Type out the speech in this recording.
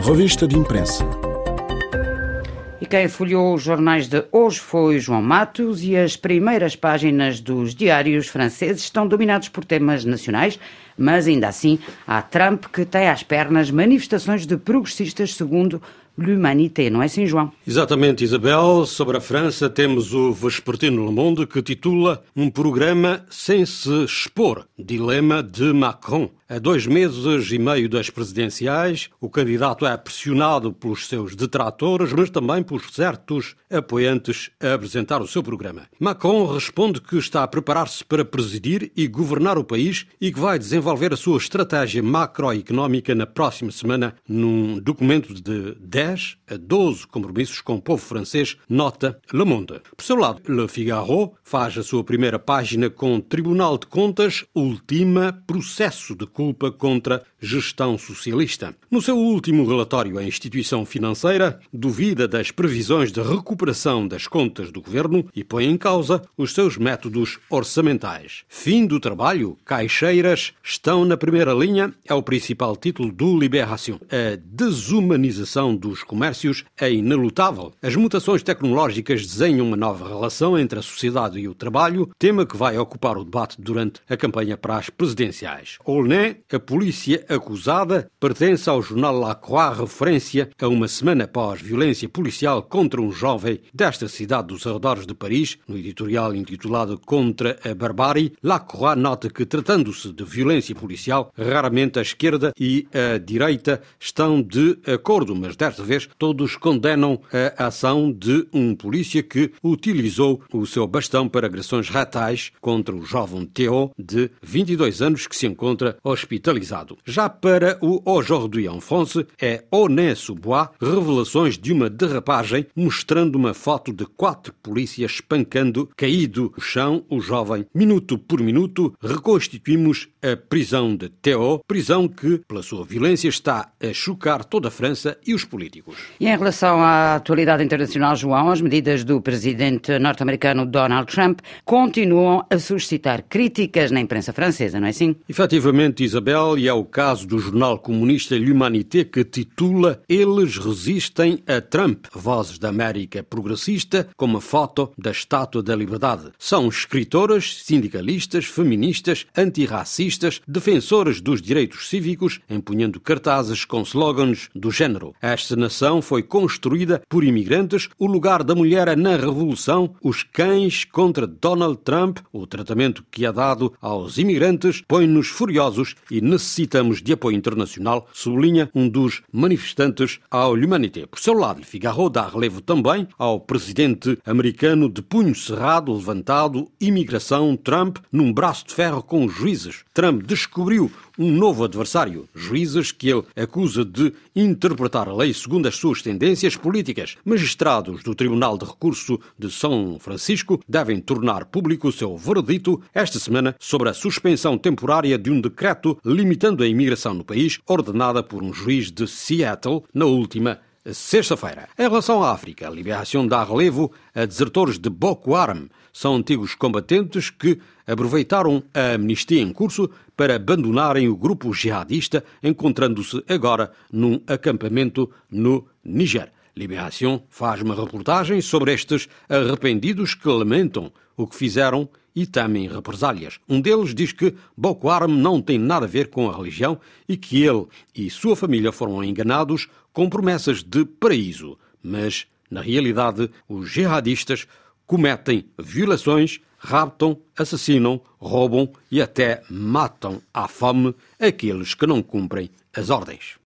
Revista de imprensa. E quem folheou os jornais de hoje foi João Matos, e as primeiras páginas dos diários franceses estão dominados por temas nacionais, mas ainda assim há Trump que tem às pernas manifestações de progressistas segundo l'Humanité, não é assim, João? Exatamente, Isabel. Sobre a França temos o vespertino Le Monde que titula Um programa sem se expor, dilema de Macron. A 2 meses e meio das presidenciais, o candidato é pressionado pelos seus detratores, mas também por certos apoiantes a apresentar o seu programa. Macron responde que está a preparar-se para presidir e governar o país e que vai desenvolver a sua estratégia macroeconómica na próxima semana num documento de 10 a 12 compromissos com o povo francês, nota Le Monde. Por seu lado, Le Figaro faz a sua primeira página com Tribunal de Contas ultima processo de culpa contra gestão socialista. No seu último relatório, a instituição financeira duvida das previsões de recuperação das contas do governo e põe em causa os seus métodos orçamentais. Fim do trabalho, caixeiras estão na primeira linha, é o principal título do Libération. A desumanização dos comércios é inelutável. As mutações tecnológicas desenham uma nova relação entre a sociedade e o trabalho, tema que vai ocupar o debate durante a campanha para as presidenciais. Aulnay, a polícia acusada, pertence ao jornal La Croix, referência a uma semana após violência policial contra um jovem desta cidade dos arredores de Paris. No editorial intitulado Contra a Barbárie, La Croix nota que, tratando-se de violência policial, raramente a esquerda e a direita estão de acordo, mas desta vez todos condenam a ação de um polícia que utilizou o seu bastão para agressões ratais contra o jovem Théo, de 22 anos, que se encontra hospitalizado. Já para o Aujourd'hui en France, é Aulnay-sous-Bois, revelações de uma derrapagem mostrando uma foto de 4 polícias espancando, caído no chão, o jovem. Minuto por minuto, reconstituímos a prisão de Théo, prisão que, pela sua violência, está a chocar toda a França e os políticos. E em relação à atualidade internacional, João, as medidas do presidente norte-americano Donald Trump continuam a suscitar críticas na imprensa francesa, não é assim? Efetivamente, Isabel, e é o caso do jornal comunista L'Humanité que titula Eles resistem a Trump. Vozes da América progressista com uma foto da Estátua da Liberdade. São escritoras, sindicalistas, feministas, antirracistas, defensoras dos direitos cívicos, empunhando cartazes com slogans do género. Esta nação foi construída por imigrantes, o lugar da mulher é na revolução, os cães contra Donald Trump, o tratamento que é dado aos imigrantes põe-nos furiosos e necessitamos de apoio internacional, sublinha um dos manifestantes ao L'Humanité. Por seu lado, Le Figaro dá relevo também ao presidente americano de punho cerrado, levantado, imigração, Trump, num braço de ferro com os juízes. Trump descobriu um novo adversário, juízes que ele acusa de interpretar a lei segundo as suas tendências políticas. Magistrados do Tribunal de Recurso de São Francisco devem tornar público o seu veredito esta semana sobre a suspensão temporária de um decreto limitando a imigração no país, ordenada por um juiz de Seattle na última sexta-feira. Em relação à África, a Libération dá relevo a desertores de Boko Haram. São antigos combatentes que aproveitaram a amnistia em curso para abandonarem o grupo jihadista, encontrando-se agora num acampamento no Níger. Libération faz uma reportagem sobre estes arrependidos que lamentam o que fizeram e temem represálias. Um deles diz que Boko Haram não tem nada a ver com a religião e que ele e sua família foram enganados com promessas de paraíso. Mas, na realidade, os jihadistas cometem violações, raptam, assassinam, roubam e até matam à fome aqueles que não cumprem as ordens.